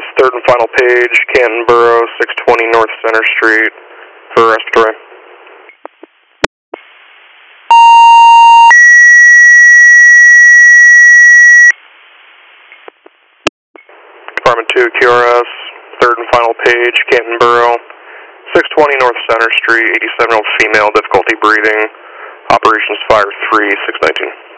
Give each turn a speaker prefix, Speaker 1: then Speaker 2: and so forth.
Speaker 1: QRS, third and final page, Canton Borough, 620 North Center Street, for respiratory. Department 2, QRS, third and final page, Canton Borough, 620 North Center Street, 87-year-old female, difficulty breathing, operations fire 3, 619.